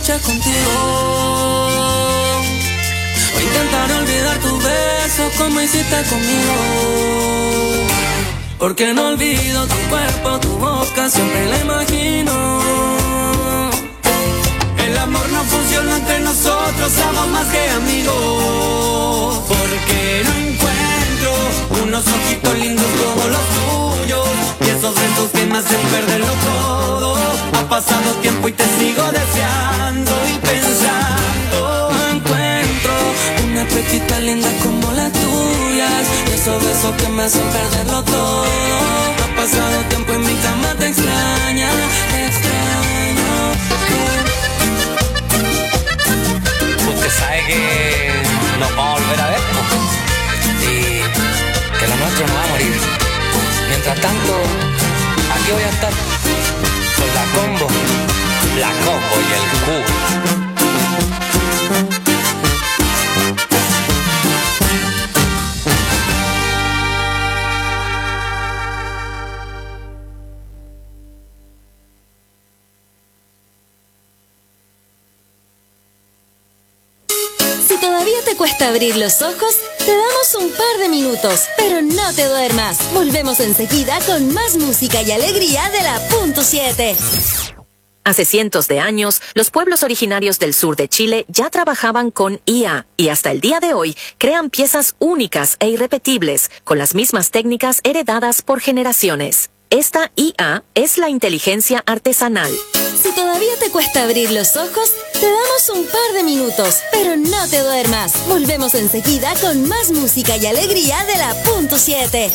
noche contigo. O intentar olvidar tu beso como hiciste conmigo. Porque no olvido tu cuerpo, tu boca, siempre la imagino. El amor no funciona entre nosotros, somos más que amigos. Porque no encuentro unos ojitos lindos como los tuyos, y esos besos que me hacen perderlo todo. Ha pasado tiempo y te sigo deseando y pensando. No encuentro una pechita linda como las tuyas, y esos besos que me hacen perderlo todo. Ha pasado tiempo y mi cama te extraña, te extraño. Usted sabe que nos vamos a volver a ver, ¿no? Y que lo nuestro no va a morir. Mientras tanto, aquí voy a estar con la combo y el cubo. Si todavía te cuesta abrir los ojos, te damos un par de minutos, pero no te duermas. Volvemos enseguida con más música y alegría de la Punto 7. Hace cientos de años, los pueblos originarios del sur de Chile ya trabajaban con IA y hasta el día de hoy crean piezas únicas e irrepetibles con las mismas técnicas heredadas por generaciones. Esta IA es la inteligencia artesanal. Si todavía te cuesta abrir los ojos, te damos un par de minutos, pero no te duermas. Volvemos enseguida con más música y alegría de la Punto 7.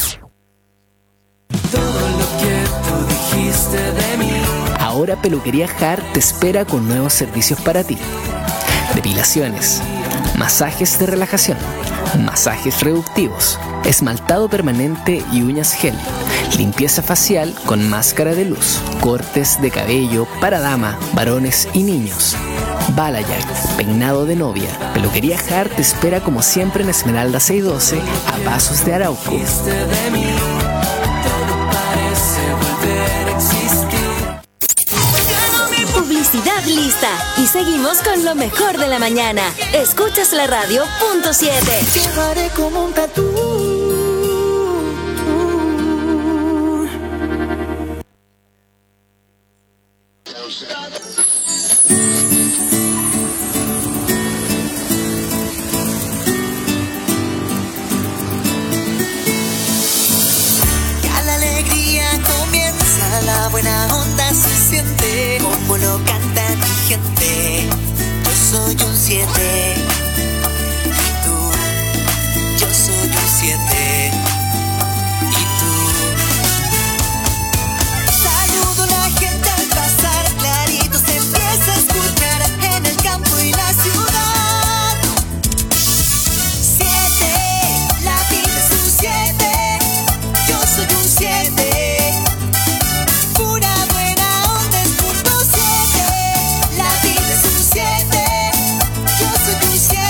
Todo lo que tú dijiste de mí. Ahora Peluquería Hart te espera con nuevos servicios para ti. Depilaciones, masajes de relajación, masajes reductivos, esmaltado permanente y uñas gel, limpieza facial con máscara de luz, cortes de cabello para dama, varones y niños, balayage, peinado de novia. Peluquería Hart te espera como siempre en Esmeralda 612 a pasos de Arauco. Publicidad lista y seguimos con lo mejor de la mañana. Escuchas la radio Punto 7. Llevaré como un tatú. Ya la alegría comienza, la buena onda se siente, como lo canta mi gente. Yo soy un 7, y tú, yo soy un 7, y tú. Saludo a la gente al pasar, clarito se empieza a escuchar en el campo y la ciudad. 7, la vida es un 7, yo soy un 7. Pura buena onda es punto 7, la vida es un 7, yo soy un 7.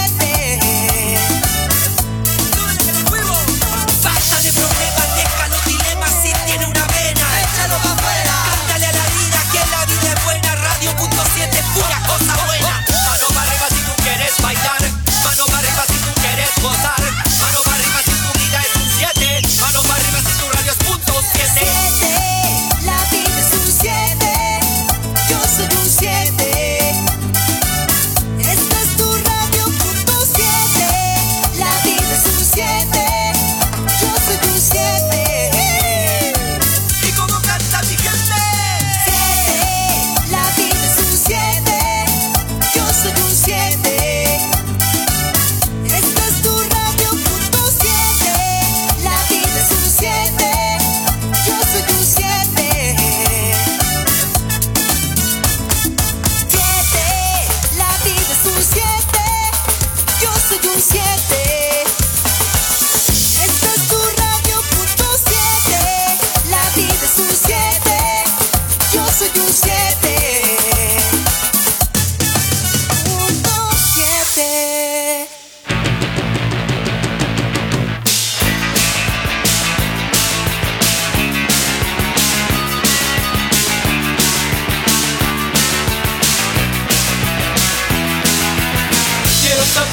Basta de problemas, deja los dilemas, si tiene una vena, échalo pa' afuera. Cántale a la vida que la vida es buena, radio punto 7, pura cosa buena. Mano para arriba si tú quieres bailar, mano para arriba si tú quieres gozar, mano para arriba si tu vida es un 7, mano para arriba si tu radio es punto 7. La vida es un 7, yo soy un 7. Esta es tu radio punto 7, la vida es un 7, yo soy un 7. ¿Y cómo canta mi gente? 7, la vida es un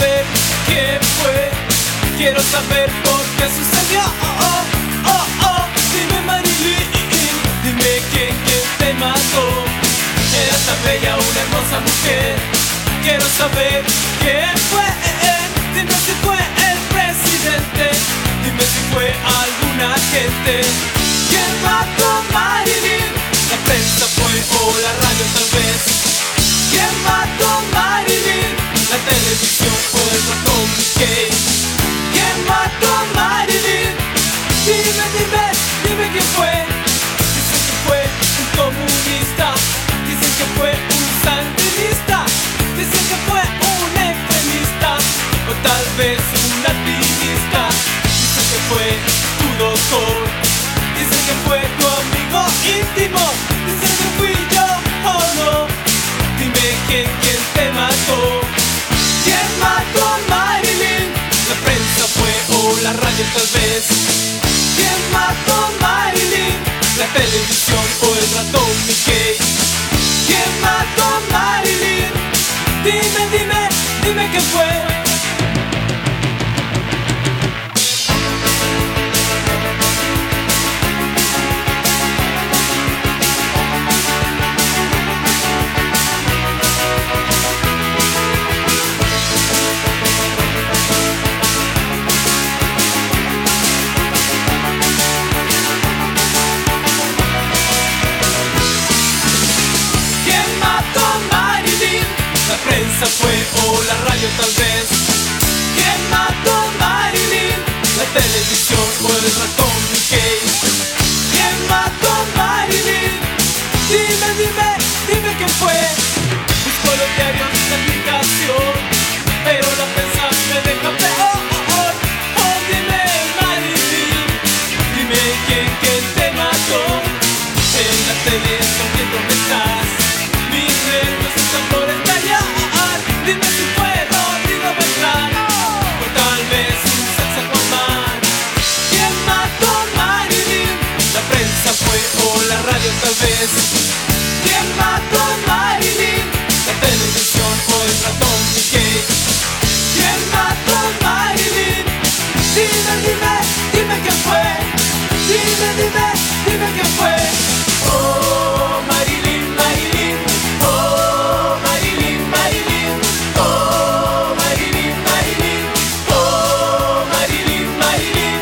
saber qué fue, quiero saber por qué sucedió. Dime Marilyn, dime quién te mató. Era tan bella, una hermosa mujer. Quiero saber quién fue, dime si fue el presidente, dime si fue alguna gente. ¿Quién mató a Marilyn? La prensa fue o la radio tal vez. ¿Quién mató a Marilyn? La televisión o el ratón Mickey. ¿Quién mató a Marilyn? Dime quién fue. Dicen que fue un comunista, dicen que fue un sandinista, dicen que fue un extremista o tal vez un activista. Dicen que fue tu doctor, dicen que fue tu amigo íntimo, dicen que fui yo o no. Dime quién te mató. ¿Quién mató a Marilyn? La prensa fue o la radio tal vez. ¿Quién mató a Marilyn? La televisión o el ratón Mickey. ¿Quién mató a Marilyn? Dime quién fue. La prensa fue o la radio tal vez. ¿Quién mató a Marilyn? La televisión o el ratón Mickey. ¿Quién mató a Marilyn? Dime quién fue. Busco los diarios de aplicación, pero la prensa me deja peor. Dime Marilyn, dime quién te mató. En la tele están viendo dónde estás. Mis nervios están por estallar. Dime si fue Rodrigo Beltrán o tal vez un saxofonman. ¿Quién mató a Marilyn? La prensa fue o la radio tal vez. ¿Quién mató a Marilyn? La televisión o el ratón Mickey. ¿Quién mató a Marilyn? Dime quién fue. Dime quién fue. Oh Marilyn, Marilyn. Oh Marilyn, Marilyn. Oh Marilyn, Marilyn. Oh Marilyn, Marilyn.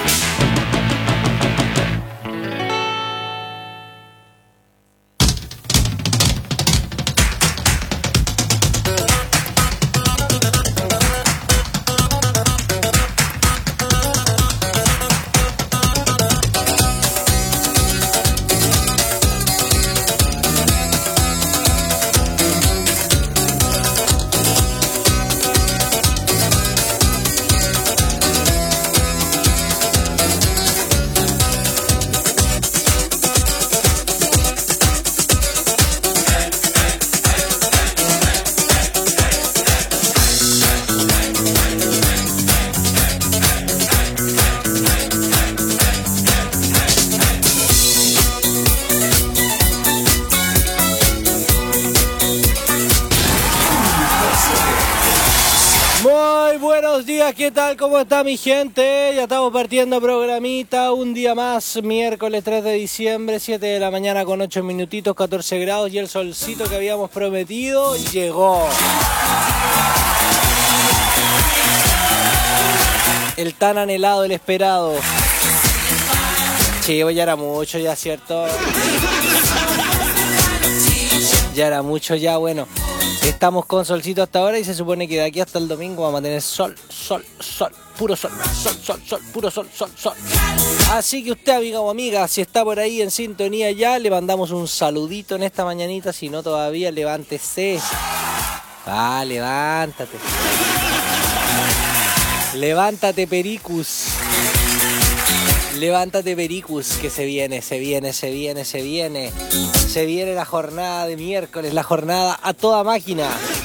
Buenos días, ¿qué tal? ¿Cómo está mi gente? Ya estamos partiendo programita, un día más, miércoles 3 de diciembre, 7 de la mañana con 8 minutitos, 14 grados y el solcito que habíamos prometido llegó. El tan anhelado, el esperado. Chivo, ya era mucho, ya, ¿cierto? Ya era mucho, ya, bueno. Estamos con solcito hasta ahora y se supone que de aquí hasta el domingo vamos a tener sol, puro sol, puro sol. Así que usted, amiga o amiga, si está por ahí en sintonía ya, le mandamos un saludito en esta mañanita. Si no todavía, levántese. Va, levántate. Levántate, Pericus. Levántate, Pericus, que se viene. Se viene la jornada de miércoles, la jornada a toda máquina.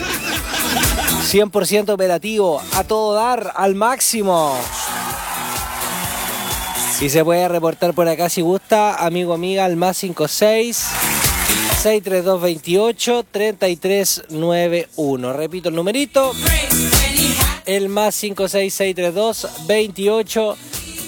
100% operativo, a todo dar, al máximo. Y se puede reportar por acá si gusta, amigo, amiga, al más 56-632-28-3391. Repito el numerito. el más 56632 28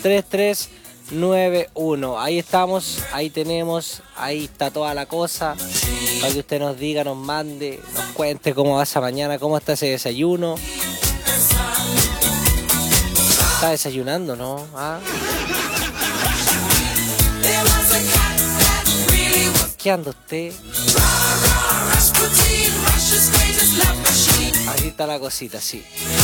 3391. Ahí estamos, ahí tenemos, ahí está toda la cosa. Para que usted nos diga, nos mande, nos cuente cómo va esa mañana, cómo está ese desayuno. Está desayunando, ¿no? ¿Ah? ¿Qué anda usted? Así está la cosita, sí.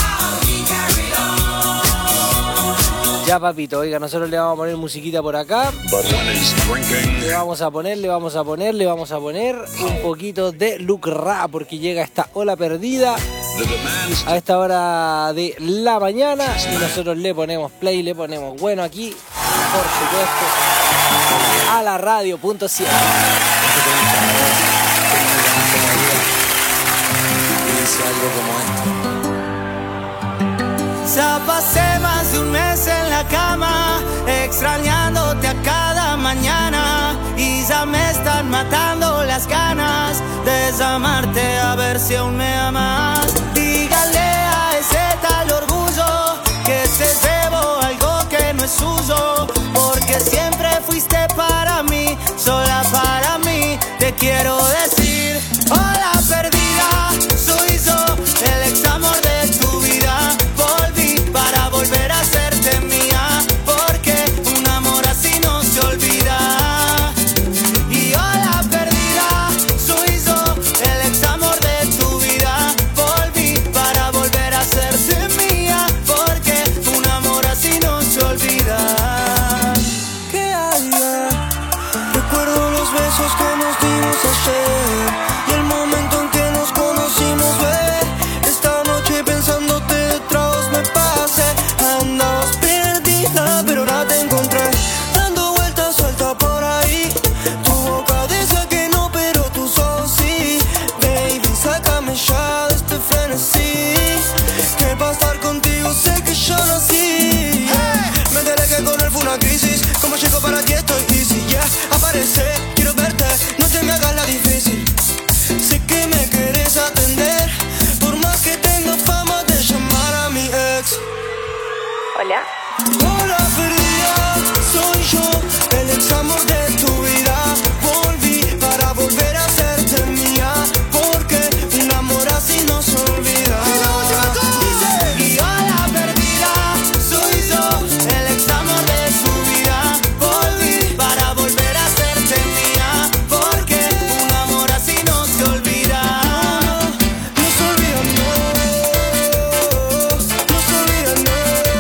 Ya, papito, oiga, nosotros le vamos a poner musiquita por acá. Le vamos a poner un poquito de Luke Ra, porque llega esta ola perdida a esta hora de la mañana y nosotros le ponemos play, le ponemos bueno aquí, por supuesto, a la radio.7. Ya pasé más de un mes en la cama, extrañándote a cada mañana, y ya me están matando las ganas de desamarte, a ver si aún me amas. Dígale a ese tal orgullo que se llevó algo que no es suyo, porque siempre fuiste para mí, sola para mí. Te quiero decir, hola perdida, soy yo, el ex amor de tu vida. Volví para volver a hacerte mía, porque un amor así no se olvida. Y hola perdida, soy yo, el ex amor de tu vida. Volví para volver a hacerte mía, porque un amor así no se olvida. ¿Qué hay? Recuerdo los besos que nos dimos ayer y el momento en que nos conocimos, bebé. Esta noche pensándote detrás me pasé. Andabas perdida, pero ahora te encontré, dando vueltas suelta por ahí. Tu boca dice que no, pero tus ojos sí. Baby, sácame ya de este frenesí, que para estar contigo sé que yo nací. Me enteré que con él fue una crisis, como chico para ti estoy easy, yeah. Aparece, quiero verte, no te me hagas la difícil. Sé que me quieres atender, por más que tenga fama de llamar a mi ex. Hola. Hola perdida, soy yo, el ex amor de tu vida. Volví para volver a hacerte mía, porque un amor así no se olvida. Y hola perdida, soy yo, el ex amor de tu vida. Volví para volver a hacerte mía, porque un amor así no se olvida. No se olvida, no. No se olvida, no.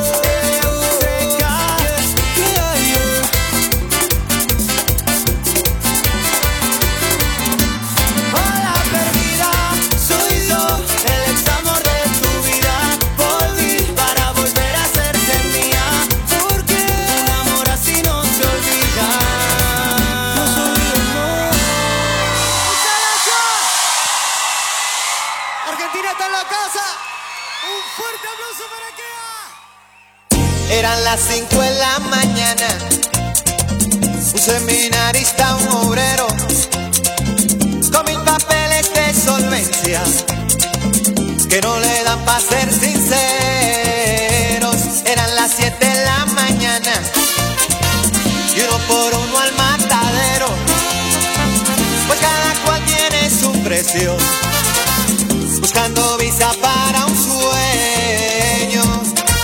Hola perdida, soy yo, el ex amor de tu vida. Volví para volver a hacerte mía, porque un amor así no se olvida. No se olvida, no. ¡Muchas gracias! Argentina está en la casa. Un fuerte aplauso para que Eran las 5 de la mañana, un seminarista, un obrero, con 1000 papeles de solvencia, que no le dan pa' ser sinceros. Eran las 7 de la mañana, y uno por uno al matadero, pues cada cual tiene su precio, buscando visa para un sueño.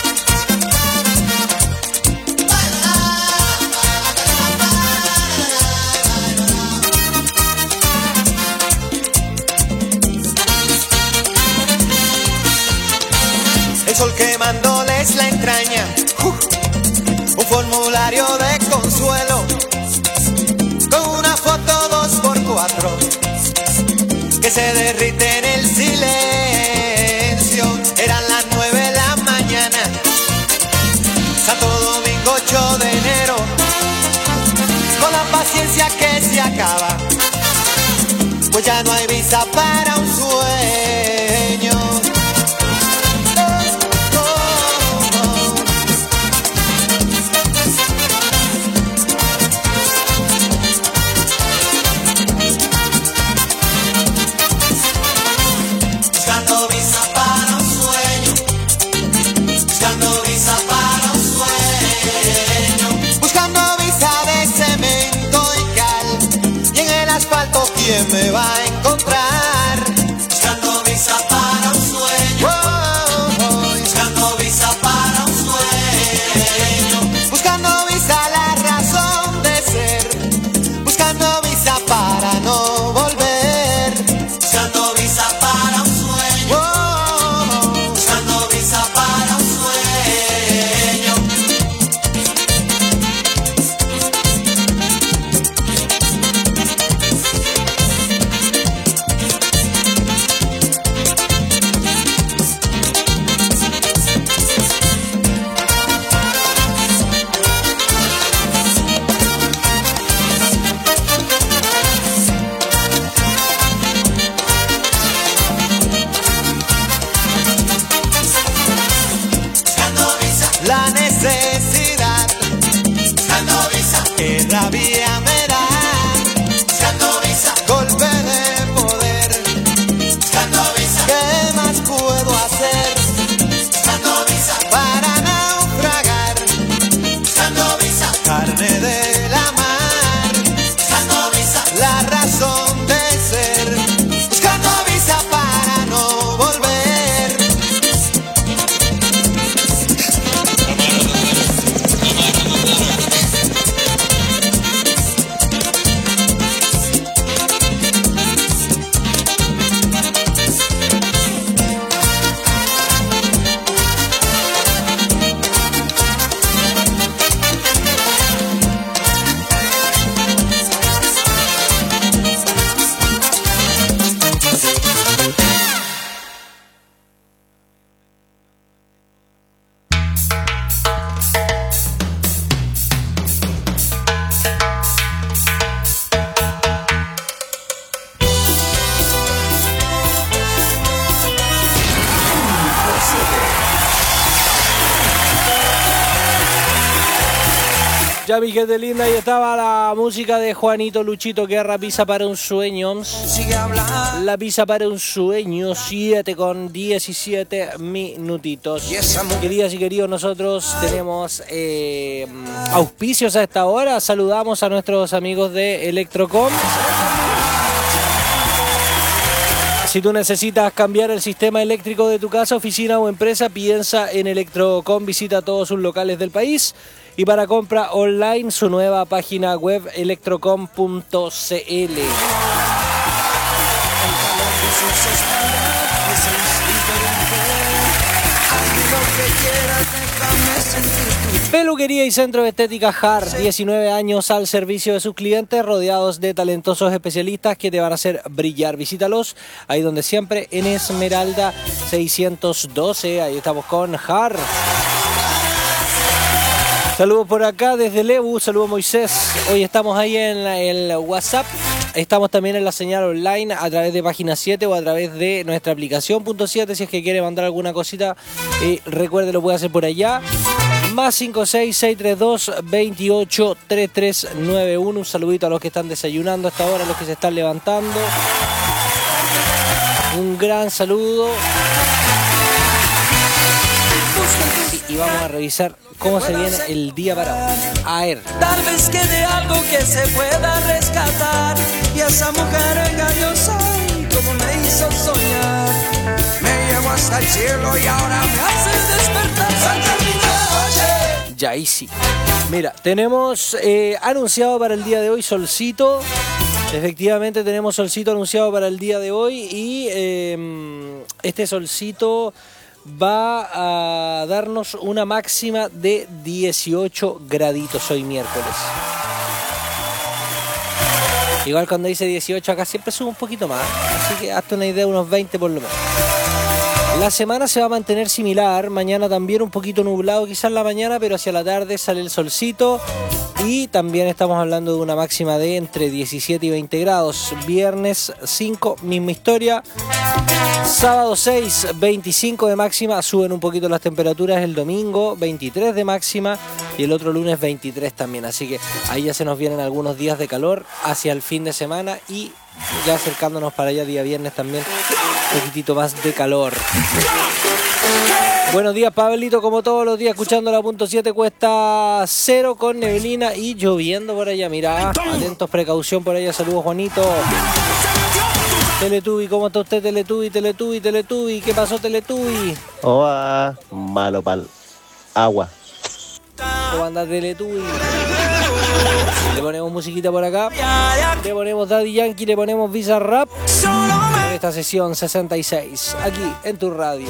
El sol quemándoles la entraña, un formulario de consuelo, con una foto 2x4, que se derrite en el silencio. Eran las 9 de la mañana, Santo Domingo 8 de enero, con la paciencia que se acaba, pues ya no hay visa para un sueño. Buscando visa para un sueño, Ya mi gente linda, ahí estaba la música de Juanito Luchito Guerra, Pizza para un sueño. La pizza para un sueño, 7:17 minutitos. Queridas y queridos, nosotros tenemos auspicios a esta hora. Saludamos a nuestros amigos de Electrocom. Si tú necesitas cambiar el sistema eléctrico de tu casa, oficina o empresa, piensa en Electrocom. Visita todos sus locales del país. Y para compra online, su nueva página web electrocom.cl. Peluquería y Centro de Estética Har, 19 años al servicio de sus clientes, rodeados de talentosos especialistas que te van a hacer brillar. Visítalos ahí donde siempre, en Esmeralda 612. Ahí estamos con Har. Saludos por acá desde Lebu, saludos Moisés. Hoy estamos ahí en el WhatsApp. Estamos también en la señal online a través de Página 7 o a través de nuestra aplicación .7. Si es que quiere mandar alguna cosita, recuerde, lo puede hacer por allá. Más 56632283391. Un saludito a los que están desayunando hasta ahora, a los que se están levantando. Un gran saludo. Y vamos a revisar cómo se viene el día para hoy. A ver. Tal vez quede algo que se pueda rescatar. Y esa mujer engañosa, como me hizo soñar, me llevó hasta el cielo y ahora me hace despertar. Santa noche. Ya, ahí sí. Mira, tenemos anunciado para el día de hoy solcito. Efectivamente tenemos solcito anunciado para el día de hoy. Y este solcito va a darnos una máxima de 18 graditos hoy miércoles. Igual cuando dice 18 acá siempre sube un poquito más, así que hazte una idea, unos 20 por lo menos. La semana se va a mantener similar, mañana también un poquito nublado quizás en la mañana, pero hacia la tarde sale el solcito. Y también estamos hablando de una máxima de entre 17 y 20 grados. Viernes 5, misma historia. Sábado 6, 25 de máxima. Suben un poquito las temperaturas el domingo, 23 de máxima. Y el otro lunes 23 también. Así que ahí ya se nos vienen algunos días de calor hacia el fin de semana. Y ya acercándonos para allá día viernes también un poquitito más de calor. Buenos días, Pablito, como todos los días, escuchando la .7 cuesta 0 con neblina y lloviendo por allá. Mira, atentos, precaución por allá. Saludos, Juanito. Teletubi, ¿cómo está usted, Teletubi? ¿Qué pasó, Teletubi? Hola, malo pal agua. ¿Cómo anda, Teletubi? Le ponemos musiquita por acá. Le ponemos Daddy Yankee, le ponemos Visa Rap. En esta sesión 66, aquí en tu radio.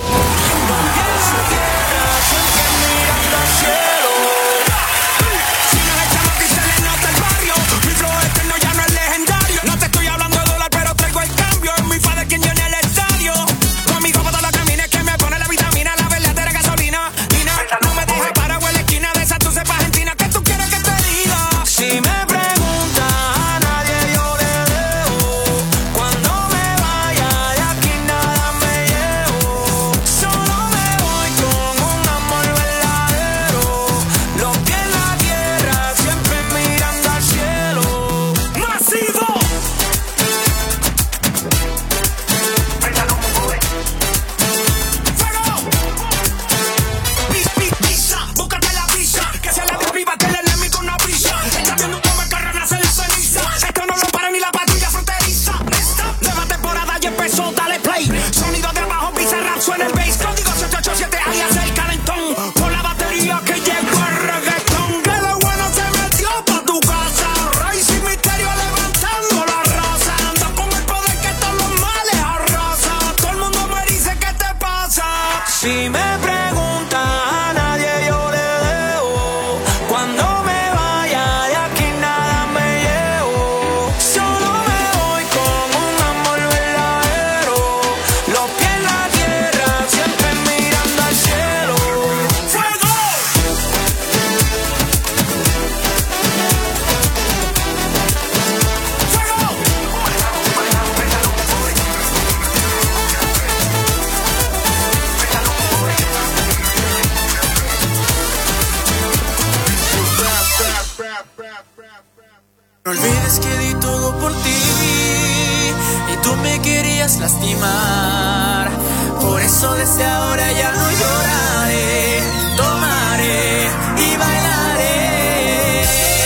lastimar. Por eso desde ahora ya no lloraré, tomaré y bailaré.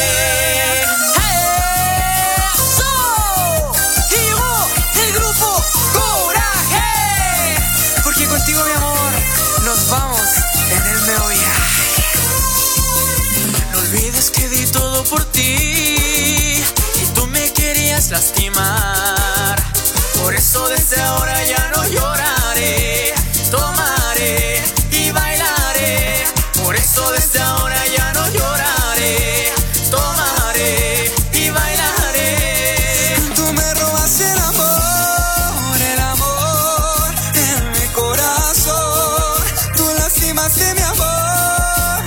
¡Eso! Llegó el grupo Coraje, porque contigo, mi amor, nos vamos en el nuevo viaje. No olvides que di todo por ti y tú me querías lastimar. Por eso desde ahora ya no lloraré, tomaré y bailaré. Por eso desde ahora ya no lloraré, tomaré y bailaré. Tú me robas el amor en mi corazón. Tú lastimaste mi amor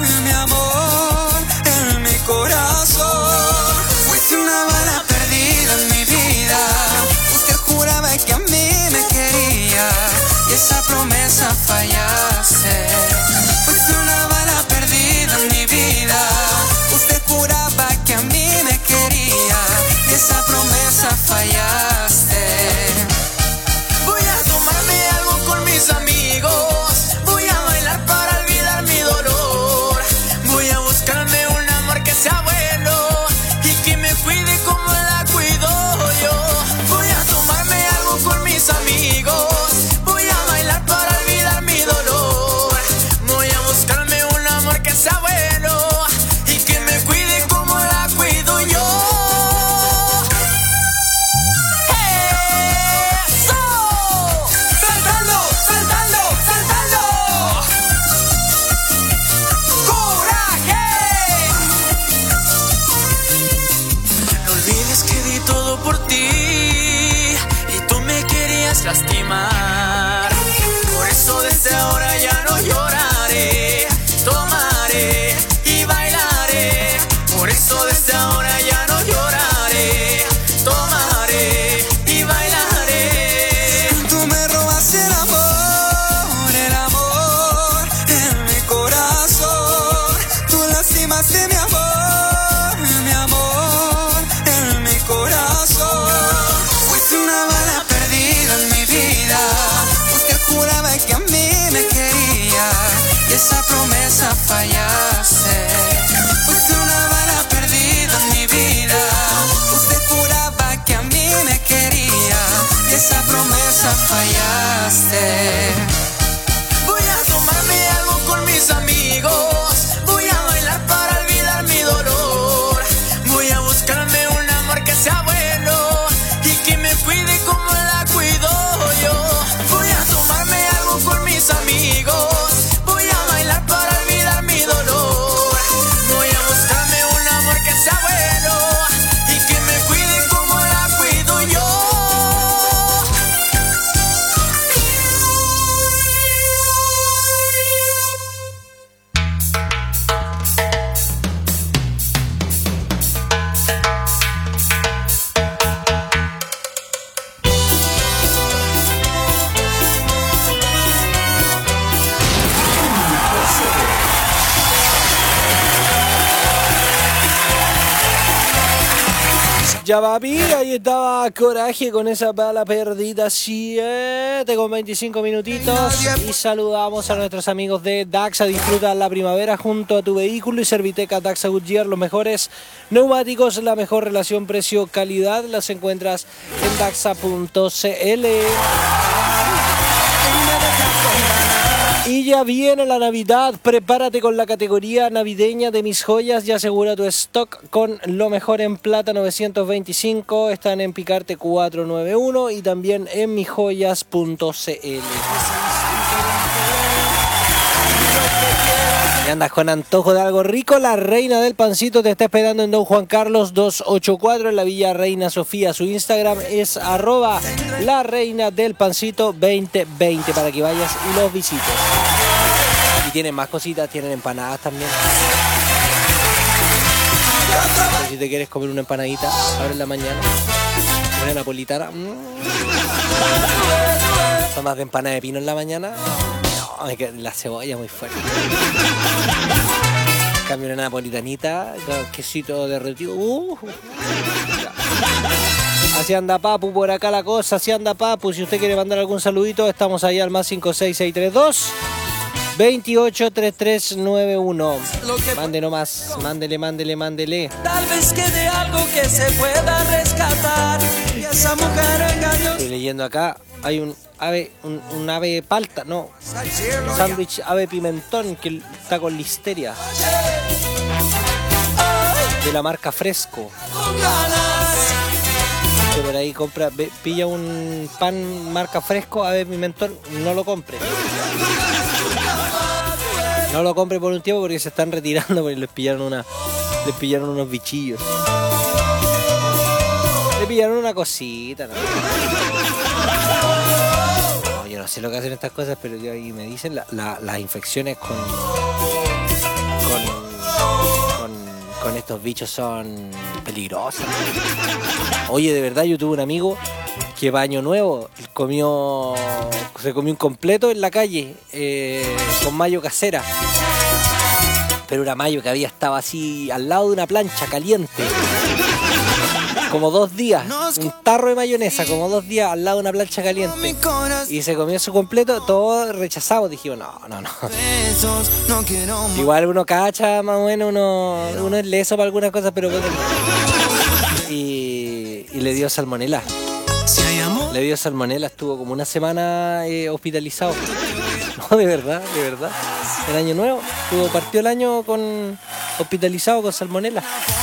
en mi corazón. Fuiste una bala perdida en mi vida. Usted juraba que a mí me quería y esa promesa fallaste. Fuiste una bala perdida en mi vida. Usted juraba que a mí me quería y esa promesa fallaste. Voy a tomarme algo con mis amigos. Voy a bailar para olvidar mi dolor. Voy a buscarme un amor que sea bueno y que me cuide como la cuido yo. Voy a tomarme algo con mis amigos. Voy a bailar para olvidar mi dolor. Voy a buscarme un amor que sea bueno y que me cuide como la cuido yo. ¡Eso! ¡Saltando, saltando, saltando! ¡Coraje! No olvides que di todo por ti y tú me querías lastimar. Por eso desde ahora ya no lloraré, tomaré y bailaré. Por eso desde ahora ya no lloraré, tomaré y bailaré. Tú me robas el amor en mi corazón. Tú lastimaste mi amor en mi corazón. Fuiste una bala perdida en mi vida. Usted juraba que a mí me quería y esa promesa fallaste. Fuiste una bala perdida en mi vida. Usted juraba que a mí me quería y esa promesa fallaste. Voy a tomarme algo con mis amigos. Voy a bailar para olvidar mi dolor. Voy a buscarme un amor que sea bueno y que me cuide como la cuido yo. Voy a tomarme algo con mis amigos. Voy a bailar para olvidar mi dolor. Voy a buscarme un amor que sea bueno y que me cuide como la cuido yo. Ya papi, ahí estaba Coraje con esa bala perdida 7 con 25 minutitos. Y saludamos a nuestros amigos de Daxa. Disfruta la primavera junto a tu vehículo y Serviteca Daxa Goodyear. Los mejores neumáticos, la mejor relación precio-calidad. Las encuentras en daxa.cl. Y ya viene la Navidad, prepárate con la categoría navideña de Mis Joyas y asegura tu stock con lo mejor en plata 925. Están en Picarte 491 y también en misjoyas.cl. ¿Y andas con antojo de algo rico? La Reina del Pancito te está esperando en Don Juan Carlos 284 en la Villa Reina Sofía. Su Instagram es @lareinadelpancito2020 para que vayas y los visites. Y tienen más cositas, tienen empanadas también. Si te quieres comer una empanadita ahora en la mañana, una napolitana. Son más de empanada de pino en la mañana. No, es que la cebolla es muy fuerte. Cambio una napolitanita con quesito derretido. Así anda Papu por acá la cosa, así anda Papu. Si usted quiere mandar algún saludito, estamos allá al más 56632 283391. Mande nomás, mándele. Tal vez quede algo que se pueda rescatar. Y esa mujer engañó. Estoy leyendo acá, hay un ave palta, no, sándwich ave pimentón que está con listeria. De la marca Fresco. Que por ahí pilla un pan marca Fresco, ave pimentón, no lo compre. No lo compre por un tiempo porque se están retirando porque les pillaron unos bichillos. Le pillaron una cosita, ¿no? No, yo no sé lo que hacen estas cosas, pero ahí me dicen las infecciones con estos bichos son peligrosas. Oye, de verdad, yo tuve un amigo que para Año Nuevo se comió un completo en la calle con mayo casera. Pero una mayo que había estado así al lado de una plancha caliente. Como 2 días. Un tarro de mayonesa, como 2 días al lado de una plancha caliente. Y se comió su completo, todo rechazado. Dijimos, no. Igual uno cacha, más o menos, uno es leso para algunas cosas, pero bueno. Y le dio salmonela. Le dio salmonela, estuvo como una semana hospitalizado. No, de verdad. El año nuevo, partió el año hospitalizado con salmonela.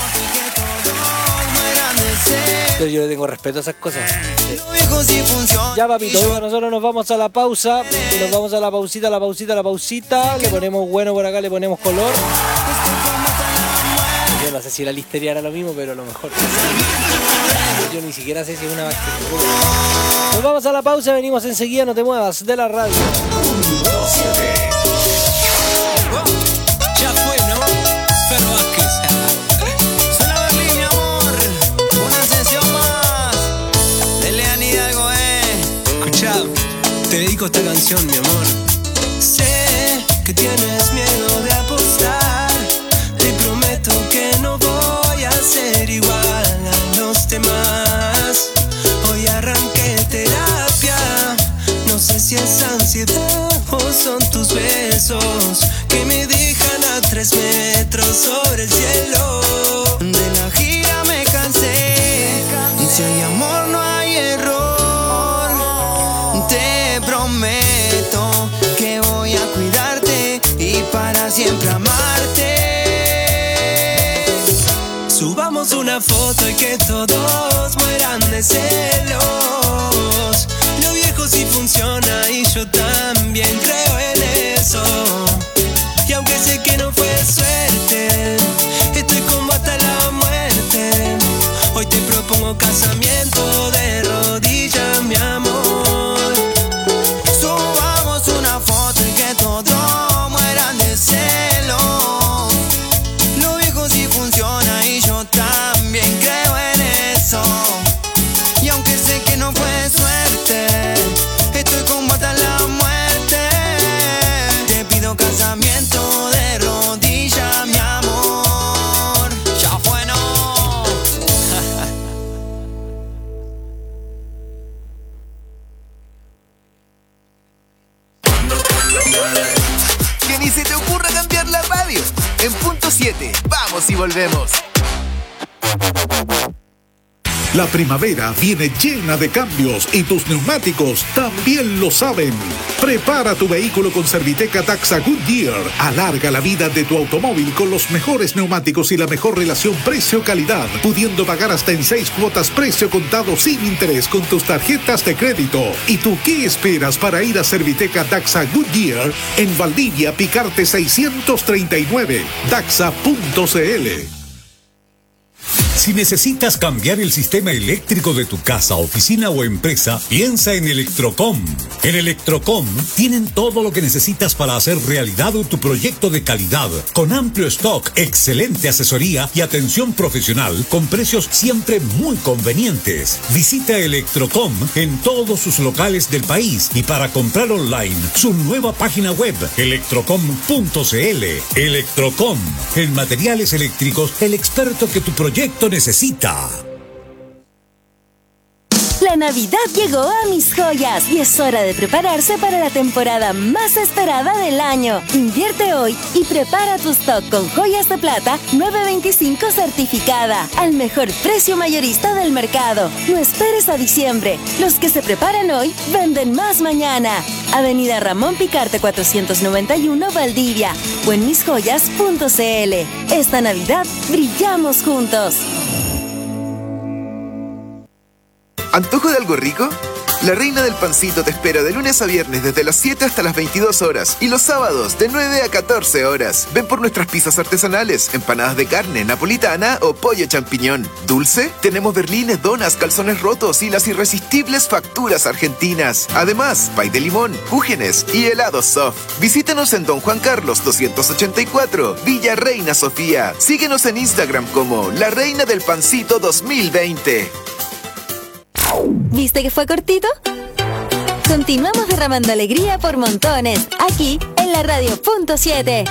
Pero yo le tengo respeto a esas cosas. Ya, papito, nosotros nos vamos a la pausa. Nos vamos a la pausita. Le ponemos bueno por acá, le ponemos color. Yo no sé si la listeria era lo mismo, pero a lo mejor. Yo ni siquiera sé si es una bacteria. Nos vamos a la pausa, venimos enseguida, no te muevas de la radio. Ya fue, ¿no? Pero suena Berlín, mi amor. Una sesión más de Leani Hidalgo, Escucha, te dedico esta canción, mi amor. Sé que tienes miedo de apostar. Te prometo que no voy a ser igual a los demás. Hoy arranqué terapia. No sé si es ansiedad o son tus besos que me dejan a 3 metros sobre el cielo. De la gira me cansé. Si hay amor no hay error. Te prometo que voy a cuidarte y para siempre amarte. Subamos una foto y que todos mueran de celos. Lo viejo sí funciona y yo también creo en eso. Y aunque sé que no fue suerte, estoy como hasta la muerte. Hoy te propongo casamiento de rodillas, mi amor. Subamos una foto y que todos mueran de celos. Lo viejo sí funciona y yo también creo en eso. Y aunque sé que no fue suerte, estoy como hasta la muerte. Te pido casamiento de rodillas, mi amor. Ya fue, no. Que ni se te ocurra cambiar la radio. En punto 7, vamos y volvemos. La primavera viene llena de cambios y tus neumáticos también lo saben. Prepara tu vehículo con Serviteca Daxa Goodyear. Alarga la vida de tu automóvil con los mejores neumáticos y la mejor relación precio-calidad, pudiendo pagar hasta en 6 cuotas precio contado sin interés con tus tarjetas de crédito. ¿Y tú qué esperas para ir a Serviteca Daxa Goodyear en Valdivia, Picarte 639, daxa.cl? Si necesitas cambiar el sistema eléctrico de tu casa, oficina o empresa, piensa en Electrocom. En Electrocom tienen todo lo que necesitas para hacer realidad tu proyecto de calidad, con amplio stock, excelente asesoría y atención profesional, con precios siempre muy convenientes. Visita Electrocom en todos sus locales del país y para comprar online, su nueva página web, electrocom.cl. Electrocom, en materiales eléctricos, el experto que tu proyecto necesita. La Navidad llegó a Mis Joyas y es hora de prepararse para la temporada más esperada del año. Invierte hoy y prepara tu stock con joyas de plata 925 certificada al mejor precio mayorista del mercado. No esperes a diciembre. Los que se preparan hoy venden más mañana. Avenida Ramón Picarte 491 Valdivia o en misjoyas.cl. Esta Navidad brillamos juntos. ¿Antojo de algo rico? La Reina del Pancito te espera de lunes a viernes desde las 7 hasta las 22 horas y los sábados de 9 a 14 horas. Ven por nuestras pizzas artesanales, empanadas de carne, napolitana o pollo champiñón. ¿Dulce? Tenemos berlines, donas, calzones rotos y las irresistibles facturas argentinas. Además, pay de limón, cúgenes y helados soft. Visítanos en Don Juan Carlos 284, Villa Reina Sofía. Síguenos en Instagram como La Reina del Pancito 2020. ¿Viste que fue cortito? Continuamos derramando alegría por montones, aquí en la Radio.7.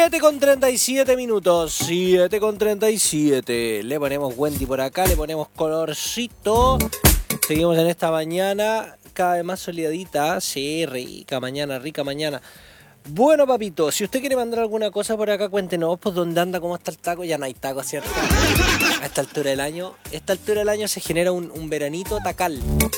7:37 minutos. 7:37. Le ponemos Wendy por acá, le ponemos colorcito. Seguimos en esta mañana cada vez más soleadita. Sí, rica mañana, rica mañana. Bueno, papito, si usted quiere mandar alguna cosa por acá, cuéntenos, pues dónde anda, cómo está el taco. Ya no hay taco, ¿cierto? A esta altura del año. A esta altura del año se genera un veranito tacal.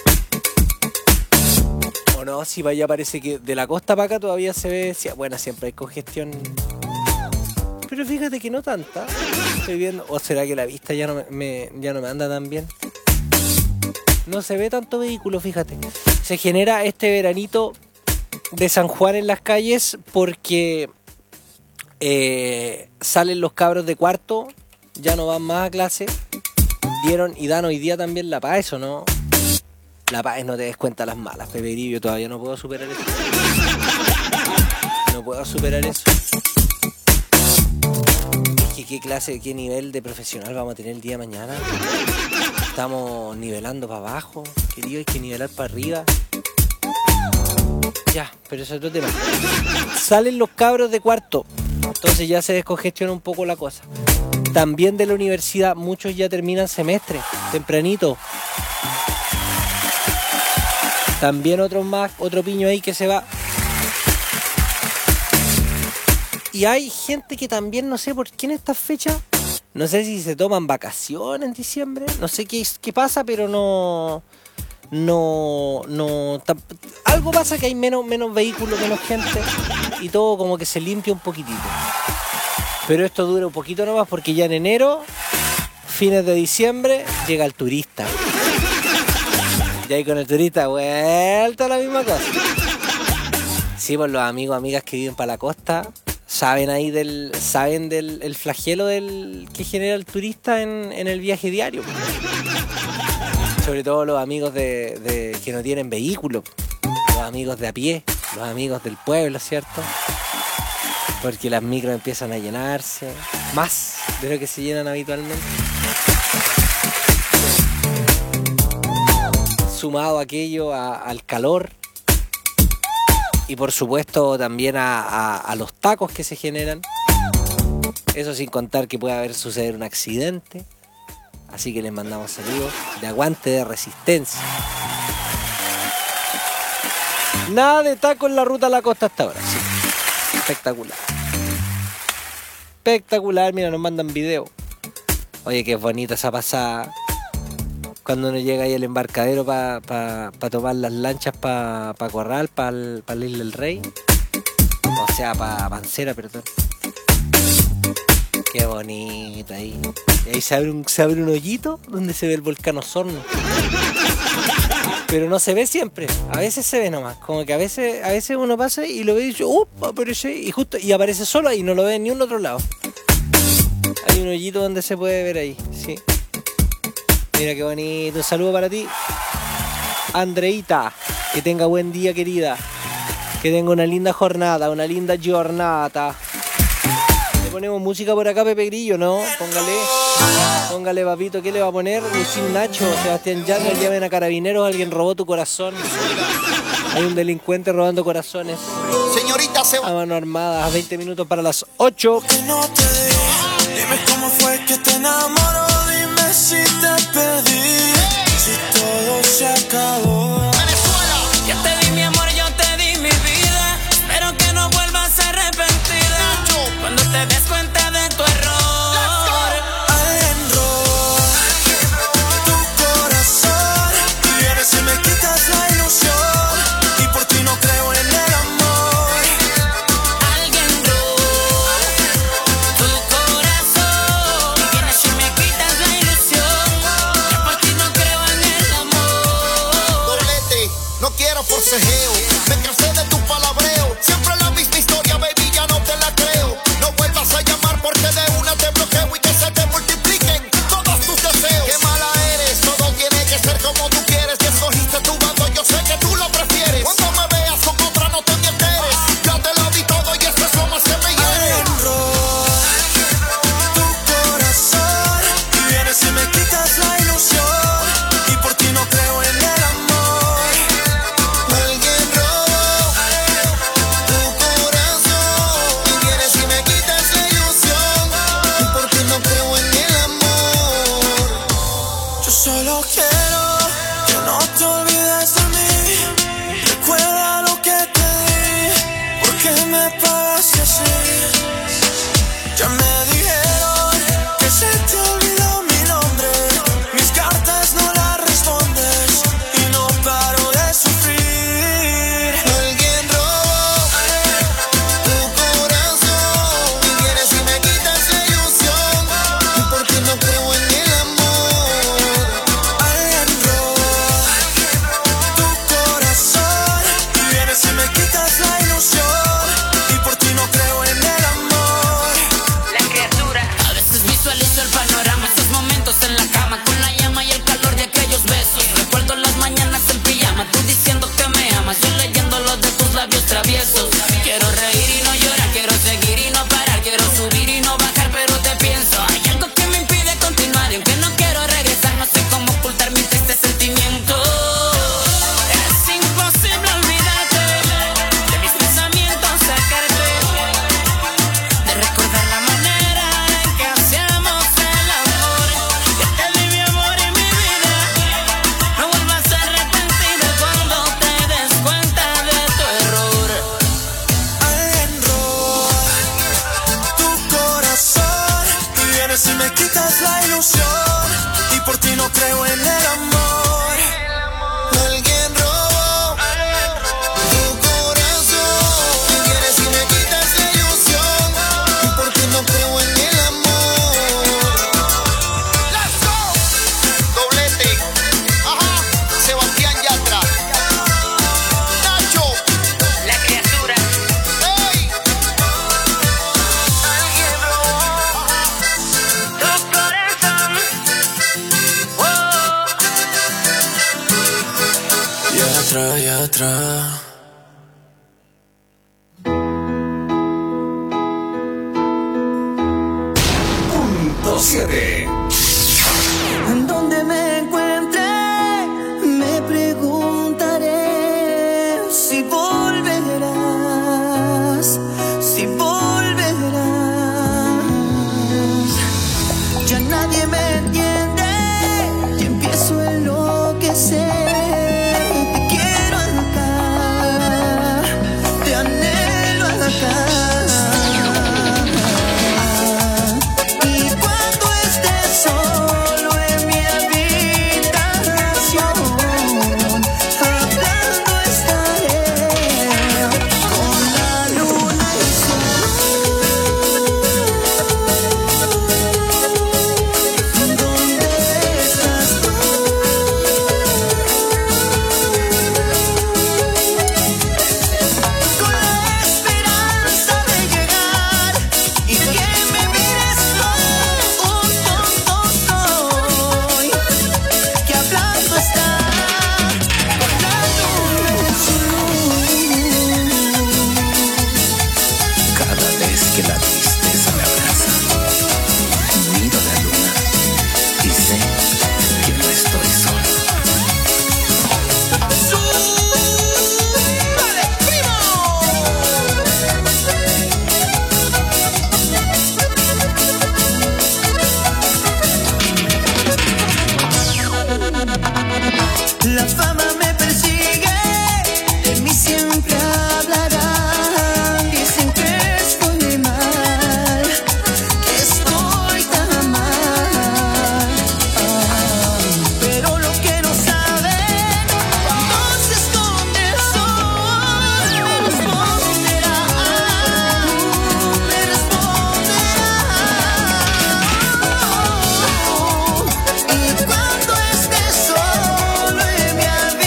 O no, si vaya, parece que de la costa para acá todavía se ve. Bueno, siempre hay congestión. Pero fíjate que no tanta. Estoy viendo. ¿O será que la vista ya no me anda tan bien? No se ve tanto vehículo, fíjate. Se genera este veranito de San Juan en las calles porque salen los cabros de cuarto, ya no van más a clase, dieron y dan hoy día también la paz, ¿o no? La paz, no te des cuenta las malas, Pepe Grillo, todavía no puedo superar eso. No puedo superar eso. ¿Qué clase, qué nivel de profesional vamos a tener el día de mañana? Estamos nivelando para abajo, querido, hay que nivelar para arriba. Ya, pero eso es otro tema. Salen los cabros de cuarto, entonces ya se descongestiona un poco la cosa. También de la universidad, muchos ya terminan semestre, tempranito. También otros más, otro piño ahí que se va. Y hay gente que también, no sé por qué en estas fechas, no sé si se toman vacaciones en diciembre, no sé qué pasa, pero algo pasa que hay menos vehículos, menos gente y todo como que se limpia un poquitito. Pero esto dura un poquito nomás porque ya en enero, fines de diciembre, llega el turista. Y ahí con el turista vuelta la misma cosa. Sí, pues los amigos, amigas que viven para la costa saben del el flagelo que genera el turista en el viaje diario. Sobre todo los amigos de que no tienen vehículo, los amigos de a pie, los amigos del pueblo, ¿cierto? Porque las micros empiezan a llenarse más de lo que se llenan habitualmente. Sumado aquello al calor y por supuesto también a los tacos que se generan. Eso sin contar que puede suceder un accidente. Así que les mandamos saludos de aguante, de resistencia. Nada de taco en la ruta a la costa hasta ahora. Sí. Espectacular. Espectacular, mira, nos mandan video. Oye, qué bonita esa pasada. Cuando uno llega ahí al embarcadero para tomar las lanchas para Corral, para la Isla del Rey. O sea, para Pancera, perdón. Qué bonito ahí. Y ahí se abre un hoyito donde se ve el volcán Osorno. Pero no se ve siempre. A veces se ve nomás. Como que a veces uno pasa y lo ve y dice, aparece. Y aparece solo ahí, no lo ve en ni un otro lado. Hay un hoyito donde se puede ver ahí, sí. Mira qué bonito. Un saludo para ti, Andreita. Que tenga buen día, querida. Que tenga una linda jornada, una linda giornata. Le ponemos música por acá, Pepe Grillo, ¿no? Póngale, papito. ¿Qué le va a poner? Lucín Nacho, Sebastián Yatra, llamen a carabineros. Alguien robó tu corazón. Hay un delincuente robando corazones. Señorita, a mano armada, a 20 minutos para las 8. Dime cómo fue que te enamoró, dime si te perdí, si todo se acabó. Yo te di mi amor, yo te di mi vida, espero que no vuelvas arrepentida cuando te des cuenta de tu error. Enró tu corazón, vienes y me quitas la ilusión, y por ti no creo en el amor. Alguien robó tu corazón, y vienes y me quitas la ilusión, y por ti no creo en el amor. Doblete, no quiero forcejeo, me cansé de tu palabreo. Siempre la misma historia, baby, ya no te la creo. No vuelvas a llamar porque de una te bloqueo y que se te multipliquen todos tus deseos. Qué mala eres, todo tiene que ser como tú quieres. Que escogiste tu bando, yo sé que tú lo prefieres. Cuando me veas con otra no te me enteres. Ya te lo di todo y esto es lo más que me hiere. Enró tu corazón, vienes y me quitas la ilusión, y por ti no creo en el amor. Alguien robó Solo quiero que no te olvides de mí. Recuerda lo que te di. ¿Por qué me pagaste así? Ya me dijeron que se te olvidó mi nombre. Mis cartas no las respondes y no paro de sufrir. Alguien robó tu corazón y vienes y me quitas la ilusión. Y porque no creo en el amor. Alguien robó tu corazón y vienes y me quitas la ilusión. Y por ti no creo en el amor. La criatura. A veces visualizo el panorama, esos momentos en la cama con la llama y el calor de aquellos besos. Recuerdo las mañanas en pijama, tú diciendo que me amas, yo leyendo los de tus labios traviesos. Quiero reír y no llorar, quiero seguir y no parar, quiero subir y no bajar, pero te pienso. Hay algo que me impide continuar y aunque no quiero regresar, no sé cómo ocultar mi triste sentimiento. Es imposible olvidarte de mis pensamientos, sacarte de recordar la manera en que hacíamos el amor. Que te di mi amor y mi vida. No vuelvas a arrepentirte cuando te des cuenta de tu error. Alguien robó tu corazón y vienes y me quitas la ilusión. Y por ti no creo en el amor. Alguien robó tu corazón y vienes y me quitas la ilusión. Y por ti no creo en el amor. Let's go. Doblete. Ajá. Sebastián Yatra. Nacho. La criatura. Hey. Alguien robó Tu corazón. Yatra. Punto 7. En donde me encuentre, me preguntaré si volverás, si volverás. Ya nadie me entiende y empiezo a enloquecer. Te quiero acá, te anhelo acá. Y cuando estés solo en mi habitación, hablando estaré con la luna y el sol. ¿Dónde estás tú? Con la esperanza de llegar y que me mires como un tonto soy, que hablando está con la luna y el sol. Cada vez que la tristeza me abraza, miro la luna y sé que no estoy solo. ¡Súbale, primo! La fama me persigue, de mí siempre hablarán. Dicen que estoy mal, que estoy tan mal. Pero lo que no saben, cuando se esconde el sol, me responderá, me responderá. Y cuando estés solo en mi habitación,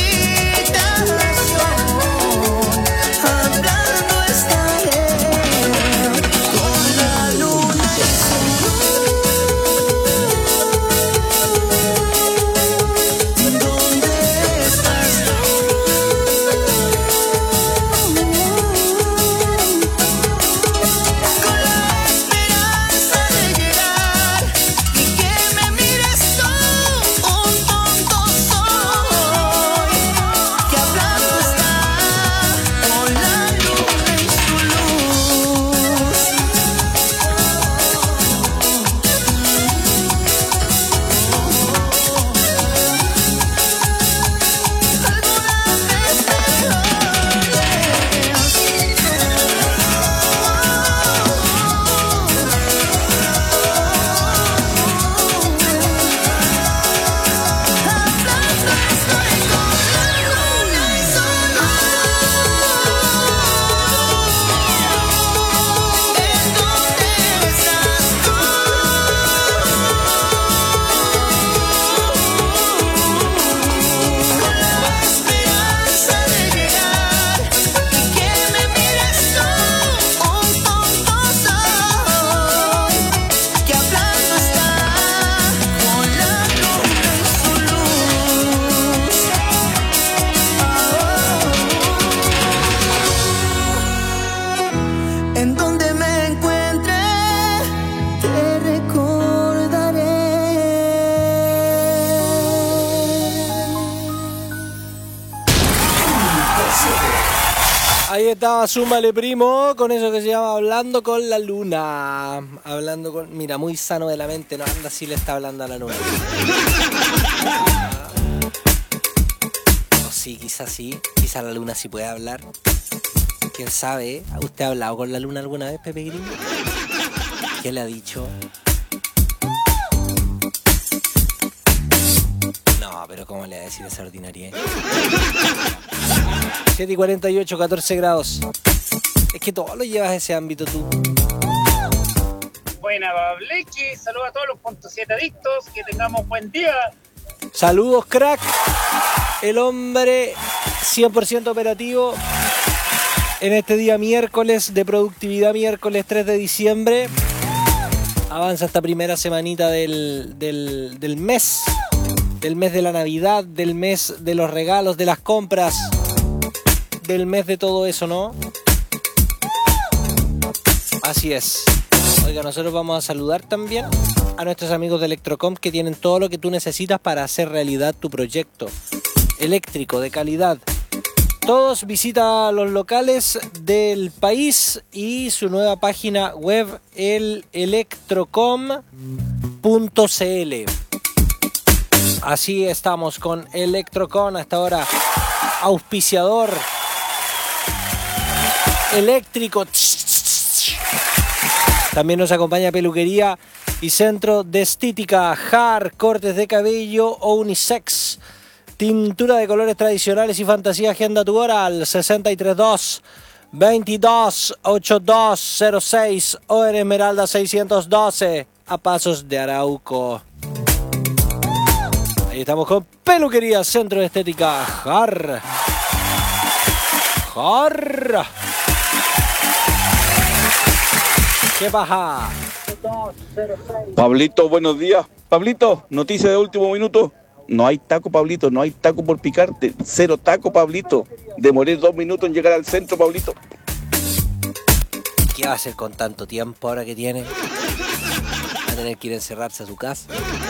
Ahí estaba, súmale primo, con eso que se llama Hablando con la Luna. Mira, muy sano de la mente, no anda si le está hablando a la luna. O sí, quizás la luna sí puede hablar. ¿Quién sabe? ¿Usted ha hablado con la luna alguna vez, Pepe Grillo? ¿Qué le ha dicho? No, pero ¿cómo le va a decir esa ordinaria? 7:48, 14 grados. Es que todo lo llevas a ese ámbito tú. Buena, Bableche. Saludos a todos los .7 adictos. Que tengamos buen día. Saludos, crack. El hombre 100% operativo en este día miércoles de productividad, miércoles 3 de diciembre. Avanza esta primera semanita del mes. Del mes de la Navidad, del mes de los regalos, de las compras, del mes de todo eso, ¿no? Así es. Oiga, nosotros vamos a saludar también a nuestros amigos de Electrocom, que tienen todo lo que tú necesitas para hacer realidad tu proyecto eléctrico de calidad. Todos visita los locales del país y su nueva página web, el electrocom.cl. Así estamos con Electrocom hasta ahora, auspiciador eléctrico. También nos acompaña Peluquería y Centro de Estética Har, cortes de cabello o unisex, tintura de colores tradicionales y fantasía. Agenda tu hora al 632 22 8206 o en Esmeralda 612 a pasos de Arauco. Ahí estamos con Peluquería Centro de Estética Har. ¿Qué pasa? Pablito, buenos días. Pablito, noticia de último minuto. No hay taco, Pablito, no hay taco por picarte. 0 taco, Pablito. Demoré 2 minutos en llegar al centro, Pablito. ¿Qué va a hacer con tanto tiempo ahora que tiene? Va a tener que ir a encerrarse a su casa.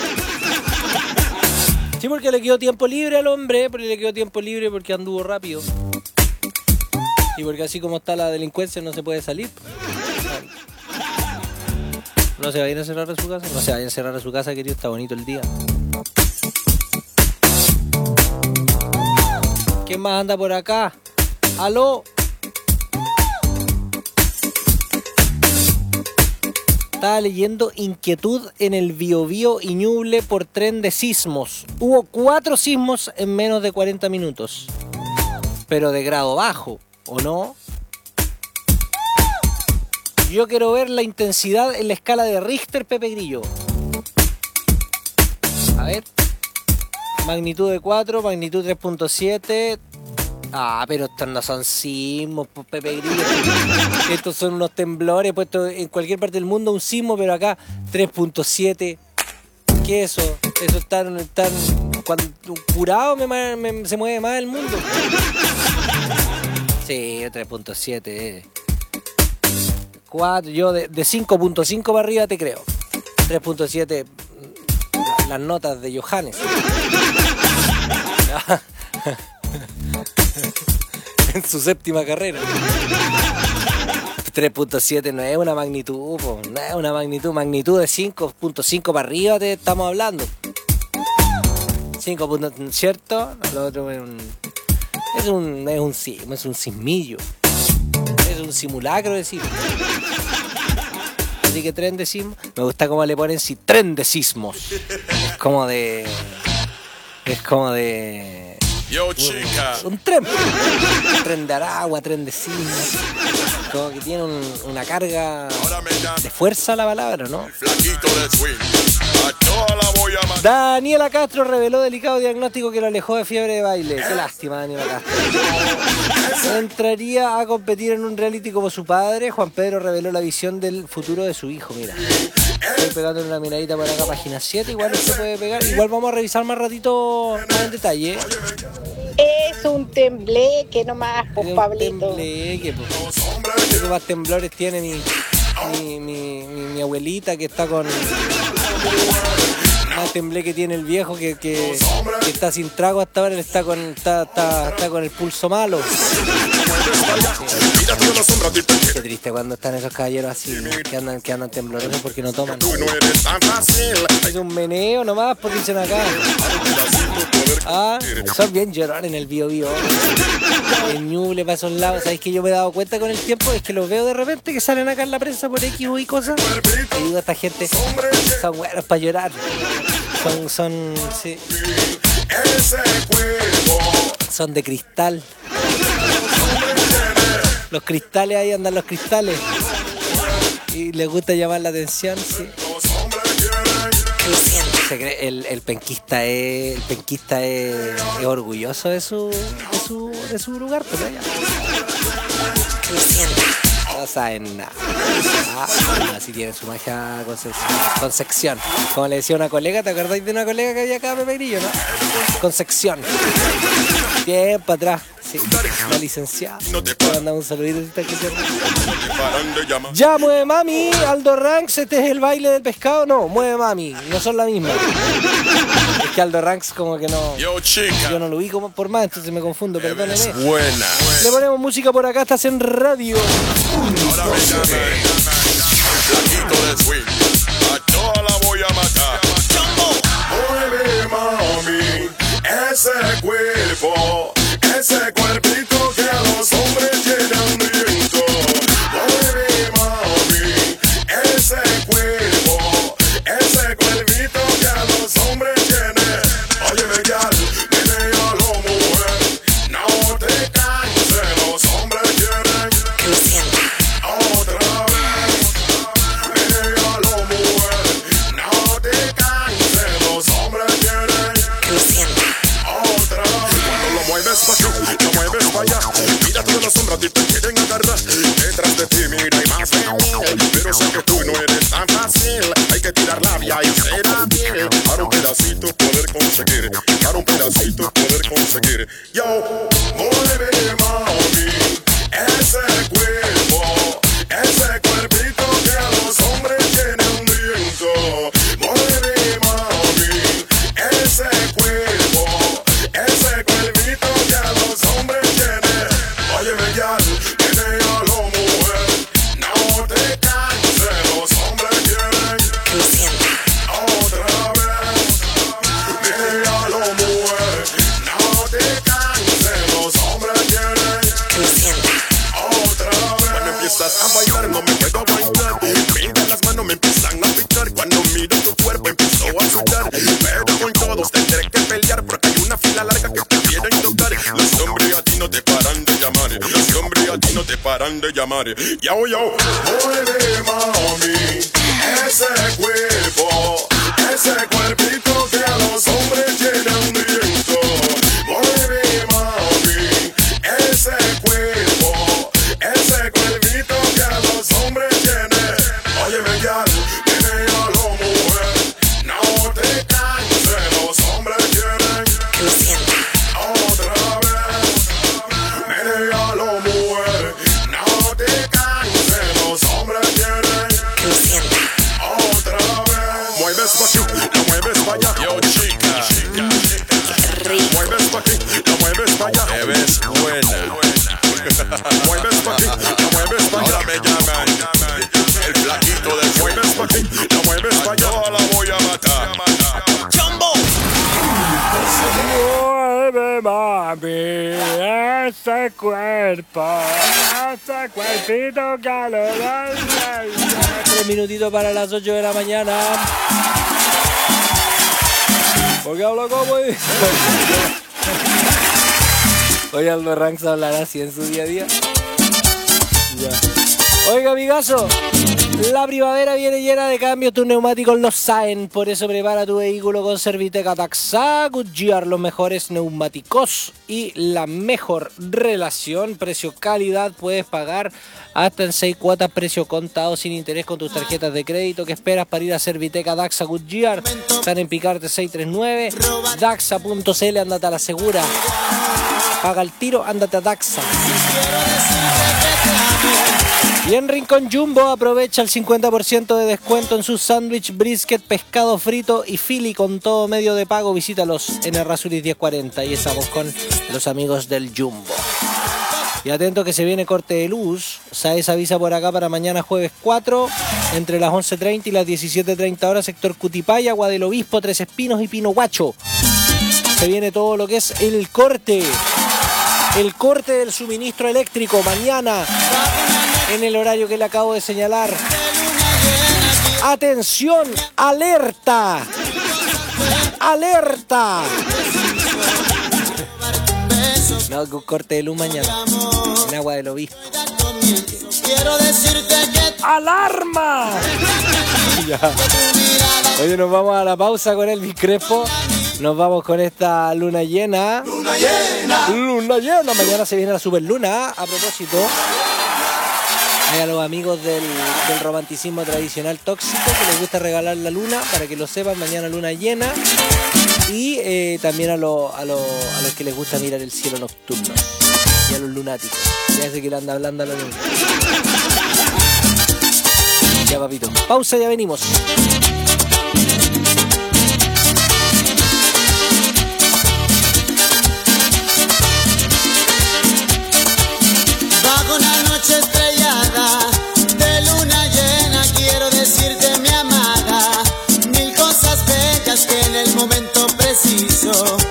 Sí, porque le quedó tiempo libre al hombre, porque le quedó tiempo libre porque anduvo rápido. Y porque así como está la delincuencia no se puede salir. No se vayan a encerrar a su casa. No se vayan a encerrar a su casa, querido, está bonito el día. ¿Quién más anda por acá? ¡Aló! Estaba leyendo inquietud en el Biobío y Ñuble por tren de sismos. Hubo 4 sismos en menos de 40 minutos. Pero de grado bajo, ¿o no? Yo quiero ver la intensidad en la escala de Richter, Pepe Grillo. A ver. Magnitud de 4, magnitud 3.7. Ah, pero estos no son sismos, Pepe Grillo. Estos son unos temblores puestos en cualquier parte del mundo, un sismo, pero acá 3.7. ¿Qué es eso? Eso están cuando un curado se mueve más el mundo. Sí, 3.7. 4, yo de 5.5 para arriba te creo. 3.7, las notas de Johannes. En su 7ª carrera. 3.7 no es una magnitud, no es una magnitud de 5.5 para arriba te estamos hablando. 5 puntos, ¿cierto? Lo otro es un sismillo. Es un simulacro decir. Así que tren de sismos. Me gusta cómo le ponen tren de sismos. Es como de. Yo, chica. Un tren. Un tren de Aragua, tren de sismos. Como que tiene una carga de fuerza la palabra, ¿no? Daniela Castro reveló delicado diagnóstico que lo alejó de fiebre de baile. Qué lástima, Daniela Castro. Entraría a competir en un reality como su padre. Juan Pedro reveló la visión del futuro de su hijo. Mira, estoy pegándole una miradita por acá, página 7. Igual se puede pegar. Igual vamos a revisar más ratito más en detalle. Es un tembleque nomás, pues, Pablito. Tembleque, pues. ¿Qué más temblores tiene mi abuelita que está con Más temblé que tiene el viejo que está sin trago hasta ahora, está con el pulso malo. Qué triste cuando están esos caballeros así, que andan temblorosos porque no toman. Es un meneo nomás, porque dicen acá. Ah, son bien llorones en el Bío Bío. El Ñuble para esos lados. ¿Sabéis que yo me he dado cuenta con el tiempo? Es que los veo de repente que salen acá en la prensa por X y cosas. Y digo, esta gente son buenos para llorar. Sí. Son de cristal. Los cristales, ahí andan los cristales. Y les gusta llamar la atención, sí. El penquista es orgulloso de su lugar, pero ya. No saben nada. Así tiene su magia Concepción. Como le decía una colega, ¿te acordáis de una colega que había acá, Pepe Grillo, no? Concepción. Tiempo atrás. Sí, la licenciada. Te mandamos un saludito. Ya, mueve mami, Aldo Ranks, este es el baile del pescado. No, mueve mami, no son la misma. Es que Aldo Ranks como que no. Yo no lo vi como por más, entonces me confundo, perdónenme. Buena. Le ponemos música por acá, estás en radio. Ahora me llaman flaquito del swing. A toda la voy a matar. Mueve mami, ese cuerpo. Ese cuerpito que a los hombres llena hambriento. Mueve mami, ese cuerpo. Ese cuerpito que a los hombres llena. Óyeme, gal, menea lo mujer. No te canses, los hombres quieren que lo sienta. Otra vez, menea lo mujer. No te canses, los hombres quieren que lo sienta. Otra vez. Cuando lo mueves pa' aquí, lo mueves pa' allá. Mira todas las sombras y te quieren agarrar. Detrás de ti mira hay más de mí. Pero sé que tú no eres tan fácil. Hay que tirar labia y ser hábil. Para un pedacito poder conseguir. Para un pedacito poder conseguir. Yo, mueve mami, ese cuerpo. Ese cuerpito que a los hombres llena hambriento. Mueve mami, ese cuerpo. Ese cuerpito que a los hombres tiene. Óyeme, gal, menea lo mujer. No te canses, los hombres quieren que lo sienta. Otra vez, menea lo mujer. No te canses, los hombres quieren que lo sienta. Otra vez. Cuando empiezas a bailar no me puedo bailar. Mira las manos me empiezan a picar. Cuando miro tu cuerpo empiezo a sudar. Pero con todos tendré que pelear porque hay una fila larga que te quieren tocar. Los hombres a ti no te paran de llamar. Los hombres a ti no te paran de llamar. Yo, mueve mami, ese cuerpo. Ese cuerpito que a los hombres llena hambriento. Mueve mami, ese cuerpo. Ese cuerpito que a los hombres tiene. Óyeme, gal, menea lo mujer. No te canses, los hombres quieren que lo sienta. Otra vez, menea lo mujer. No te canses, los hombres quieren que lo sienta. Otra vez, mueves pa' aquí, lo mueves pa' allá. Yo, chica, mueves pa' aquí, lo mueves pa' allá. Te ves buena. Mueves pa' aquí, lo mueves pa' allá. Ahora me llaman el flaquito del mueves pa' aquí, lo mueves pa' allá. Toda la voy a matar. ¡Jumbo! Mueve mami, ese cuerpo. Ese cuerpito que a los 3 minutitos para las 8 de la mañana. Porque hablo como dice. Hoy Aldo Ranks hablará así en su día a día. Ya. Oiga, amigazo, la primavera viene llena de cambios, tus neumáticos lo saben, por eso prepara tu vehículo con Servitec Taxa Goodyear, los mejores neumáticos y la mejor relación precio-calidad. Puedes pagar hasta en 6 cuotas, precio contado sin interés con tus tarjetas de crédito. ¿Qué esperas para ir a Servitec Taxa Goodyear? Están en Picarte 639, daxa.cl, andate a la segura. Paga el tiro, ándate a Daxa. Y en Rincón Jumbo aprovecha el 50% de descuento en sus sándwich, brisket, pescado frito y fili con todo medio de pago. Visítalos en Errázuriz 1040 y estamos con los amigos del Jumbo. Y atento que se viene corte de luz. SAES avisa por acá para mañana jueves 4 entre las 11:30 y las 17:30 horas, sector Cutipaya, Agua del Obispo, Tres Espinos y Pino Guacho. Se viene todo lo que es el corte del suministro eléctrico mañana en el horario que le acabo de señalar. ¡Atención! ¡Alerta! ¡Alerta! No, un corte de luz mañana en Agua del Obispo. ¡Alarma! Ya. Oye, nos vamos a la pausa con Elvis Crespo. Nos vamos con esta luna llena. ¡Luna llena! ¡Luna llena! Mañana se viene la superluna. A propósito, hay a los amigos del romanticismo tradicional tóxico que les gusta regalar la luna, para que lo sepan, mañana luna llena. Y también a los que les gusta mirar el cielo nocturno. Y a los lunáticos. Ya ese que le anda hablando a los niños. Ya, papito. Pausa, ya venimos. Bajo una noche estrellada de luna llena, quiero decirte, mi amada, mil cosas bellas que en el momento preciso